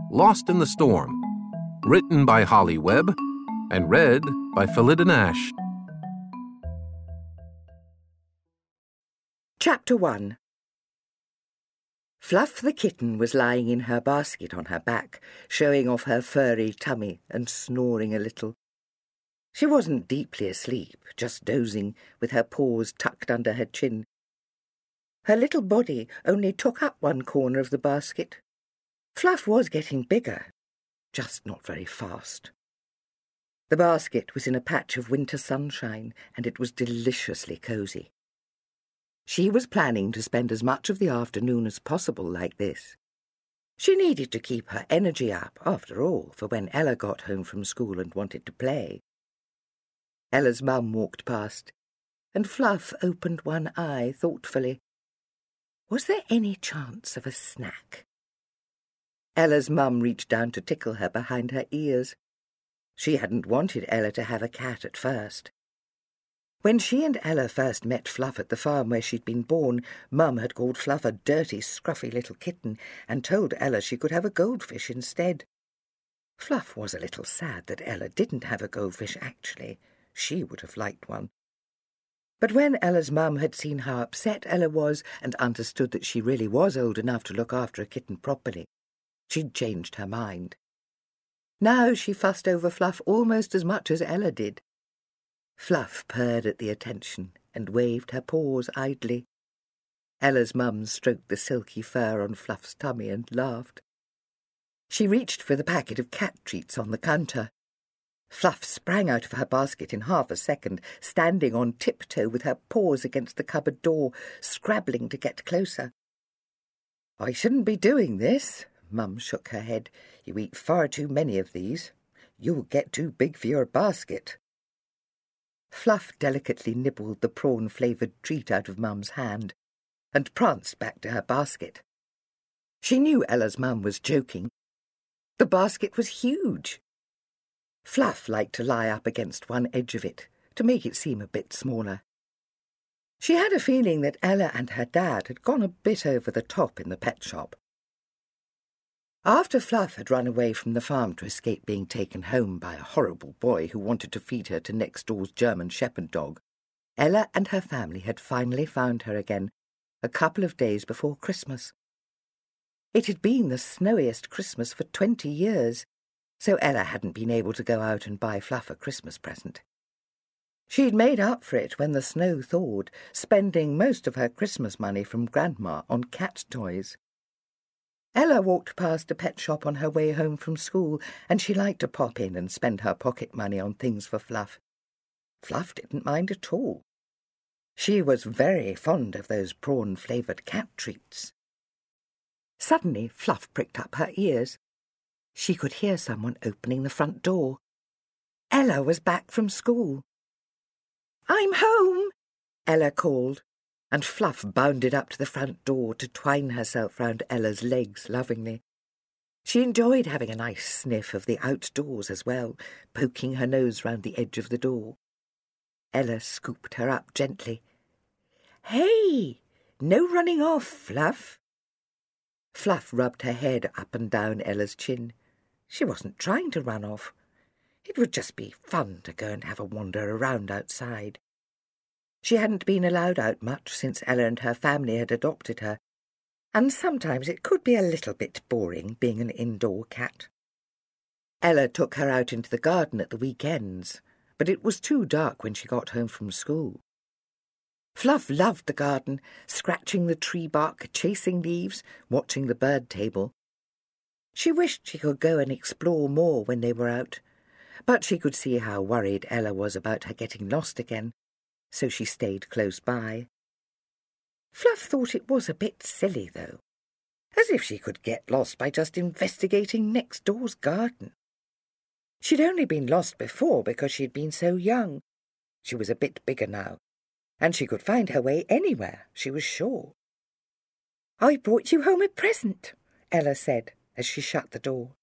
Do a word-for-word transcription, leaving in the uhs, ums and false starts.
Lost in the Storm, written by Holly Webb and read by Phillida Nash. Chapter one. Fluff the kitten was lying in her basket on her back, showing off her furry tummy and snoring a little. She wasn't deeply asleep, just dozing, with her paws tucked under her chin. Her little body only took up one corner of the basket. Fluff was getting bigger, just not very fast. The basket was in a patch of winter sunshine, and it was deliciously cosy. She was planning to spend as much of the afternoon as possible like this. She needed to keep her energy up, after all, for when Ella got home from school and wanted to play. Ella's mum walked past, and Fluff opened one eye thoughtfully. Was there any chance of a snack? Ella's mum reached down to tickle her behind her ears. She hadn't wanted Ella to have a cat at first. When she and Ella first met Fluff at the farm where she'd been born, Mum had called Fluff a dirty, scruffy little kitten and told Ella she could have a goldfish instead. Fluff was a little sad that Ella didn't have a goldfish actually. She would have liked one. But when Ella's mum had seen how upset Ella was and understood that she really was old enough to look after a kitten properly, she'd changed her mind. Now she fussed over Fluff almost as much as Ella did. Fluff purred at the attention and waved her paws idly. Ella's mum stroked the silky fur on Fluff's tummy and laughed. She reached for the packet of cat treats on the counter. Fluff sprang out of her basket in half a second, standing on tiptoe with her paws against the cupboard door, scrabbling to get closer. "I shouldn't be doing this," Mum shook her head. "You eat far too many of these. You'll get too big for your basket." Fluff delicately nibbled the prawn-flavoured treat out of Mum's hand and pranced back to her basket. She knew Ella's mum was joking. The basket was huge. Fluff liked to lie up against one edge of it to make it seem a bit smaller. She had a feeling that Ella and her dad had gone a bit over the top in the pet shop. After Fluff had run away from the farm to escape being taken home by a horrible boy who wanted to feed her to next door's German shepherd dog, Ella and her family had finally found her again, a couple of days before Christmas. It had been the snowiest Christmas for twenty years, so Ella hadn't been able to go out and buy Fluff a Christmas present. She'd made up for it when the snow thawed, spending most of her Christmas money from Grandma on cat toys. Ella walked past a pet shop on her way home from school, and she liked to pop in and spend her pocket money on things for Fluff. Fluff didn't mind at all. She was very fond of those prawn-flavoured cat treats. Suddenly Fluff pricked up her ears. She could hear someone opening the front door. Ella was back from school. "I'm home," Ella called, and Fluff bounded up to the front door to twine herself round Ella's legs lovingly. She enjoyed having a nice sniff of the outdoors as well, poking her nose round the edge of the door. Ella scooped her up gently. "Hey, no running off, Fluff." Fluff rubbed her head up and down Ella's chin. She wasn't trying to run off. It would just be fun to go and have a wander around outside. She hadn't been allowed out much since Ella and her family had adopted her, and sometimes it could be a little bit boring being an indoor cat. Ella took her out into the garden at the weekends, but it was too dark when she got home from school. Fluff loved the garden, scratching the tree bark, chasing leaves, watching the bird table. She wished she could go and explore more when they were out, but she could see how worried Ella was about her getting lost again, so she stayed close by. Fluff thought it was a bit silly, though, as if she could get lost by just investigating next door's garden. She'd only been lost before because she'd been so young. She was a bit bigger now, and she could find her way anywhere, she was sure. "I brought you home a present," Ella said, as she shut the door.